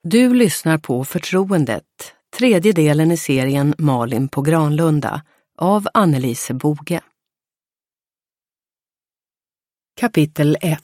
Du lyssnar på Förtroendet, tredje delen i serien Malin på Granlunda av Annelise Boge. Kapitel 1.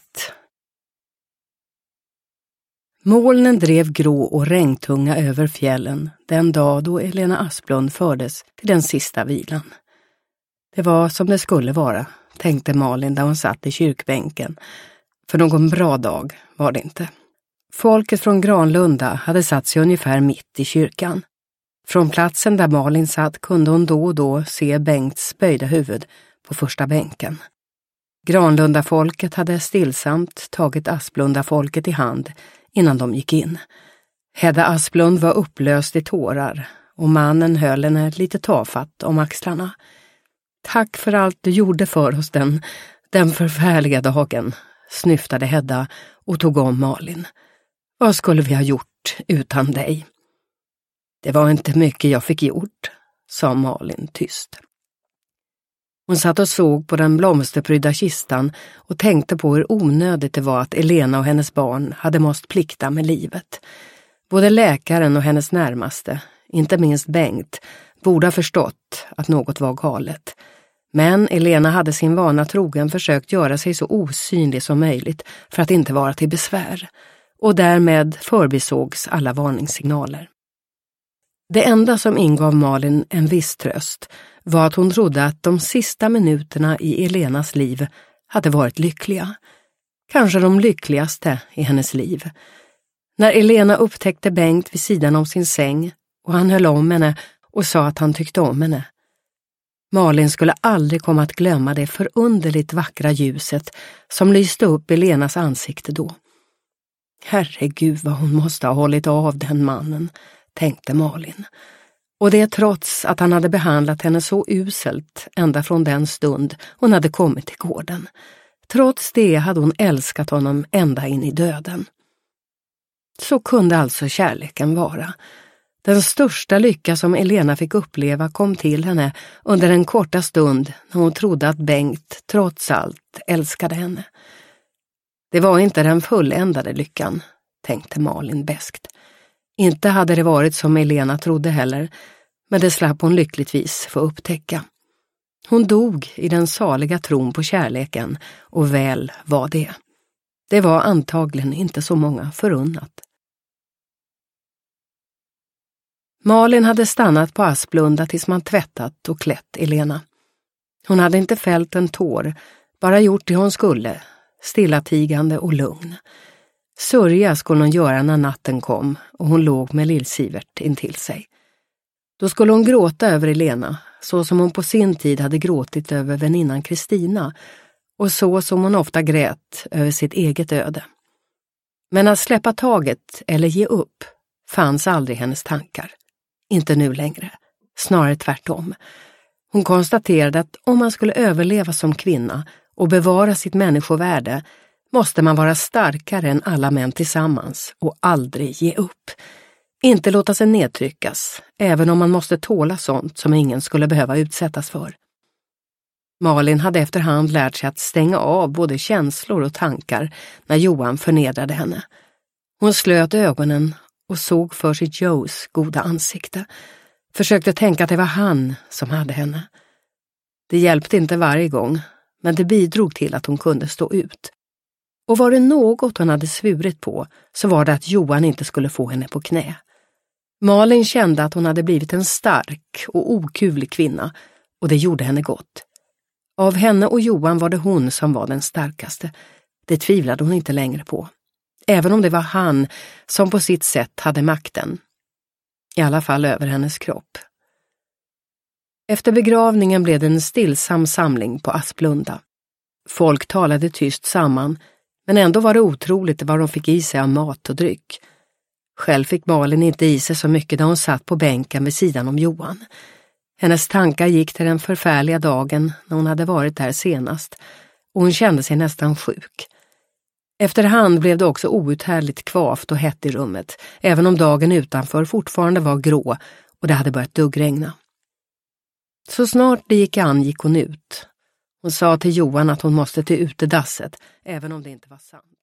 Molnen drev grå och regntunga över fjällen den dag då Elena Asplund fördes till den sista vilan. Det var som det skulle vara, tänkte Malin där hon satt i kyrkbänken. För någon bra dag var det inte. Folket från Granlunda hade satt sig ungefär mitt i kyrkan. Från platsen där Malin satt kunde hon då och då se Bengts böjda huvud på första bänken. Granlunda-folket hade stillsamt tagit Asplunda-folket i hand innan de gick in. Hedda Asplund var upplöst i tårar och mannen höll henne lite tafatt om axlarna. Tack för allt du gjorde för oss den förfärliga dagen, snyftade Hedda och tog om Malin. Vad skulle vi ha gjort utan dig? Det var inte mycket jag fick gjort, sa Malin tyst. Hon satt och såg på den blomsterprydda kistan och tänkte på hur onödigt det var att Elena och hennes barn hade måste plikta med livet. Både läkaren och hennes närmaste, inte minst Bengt, borde ha förstått att något var galet. Men Elena hade sin vana trogen försökt göra sig så osynlig som möjligt för att inte vara till besvär. Och därmed förbisågs alla varningssignaler. Det enda som ingav Malin en viss tröst var att hon trodde att de sista minuterna i Elenas liv hade varit lyckliga. Kanske de lyckligaste i hennes liv. När Elena upptäckte Bengt vid sidan om sin säng och han höll om henne och sa att han tyckte om henne. Malin skulle aldrig komma att glömma det förunderligt vackra ljuset som lyste upp Elenas ansikte då. Herregud vad hon måste ha hållit av den mannen, tänkte Malin. Och det trots att han hade behandlat henne så uselt ända från den stund hon hade kommit till gården. Trots det hade hon älskat honom ända in i döden. Så kunde alltså kärleken vara. Den största lycka som Elena fick uppleva kom till henne under en korta stund när hon trodde att Bengt trots allt älskade henne. Det var inte den fulländade lyckan, tänkte Malin beskt. Inte hade det varit som Elena trodde heller, men det slapp hon lyckligtvis få upptäcka. Hon dog i den saliga tron på kärleken, och väl var det. Det var antagligen inte så många förunnat. Malin hade stannat på Asplunda tills man tvättat och klätt Elena. Hon hade inte fällt en tår, bara gjort det hon skulle, stillatigande och lugn. Sörja skulle hon göra när natten kom och hon låg med Lill-Sivert intill sig. Då skulle hon gråta över Elena, så som hon på sin tid hade gråtit över väninnan Kristina och så som hon ofta grät över sitt eget öde. Men att släppa taget eller ge upp fanns aldrig hennes tankar. Inte nu längre, snarare tvärtom. Hon konstaterade att om man skulle överleva som kvinna och bevara sitt människovärde måste man vara starkare än alla män tillsammans och aldrig ge upp. Inte låta sig nedtryckas, även om man måste tåla sånt som ingen skulle behöva utsättas för. Malin hade efterhand lärt sig att stänga av både känslor och tankar när Johan förnedrade henne. Hon slöt ögonen och såg för sig Joes goda ansikte. Försökte tänka att det var han som hade henne. Det hjälpte inte varje gång, men det bidrog till att hon kunde stå ut. Och var det något hon hade svurit på så var det att Johan inte skulle få henne på knä. Malin kände att hon hade blivit en stark och okuvlig kvinna och det gjorde henne gott. Av henne och Johan var det hon som var den starkaste. Det tvivlade hon inte längre på. Även om det var han som på sitt sätt hade makten. I alla fall över hennes kropp. Efter begravningen blev det en stillsam samling på Asplunda. Folk talade tyst samman, men ändå var det otroligt vad de fick i sig av mat och dryck. Själv fick Malin inte i sig så mycket när hon satt på bänken vid sidan om Johan. Hennes tankar gick till den förfärliga dagen när hon hade varit där senast, och hon kände sig nästan sjuk. Efterhand blev det också outhärdligt kvavt och hett i rummet, även om dagen utanför fortfarande var grå och det hade börjat duggregna. Så snart det gick hon ut. Hon sa till Johan att hon måste till utedasset, även om det inte var sant.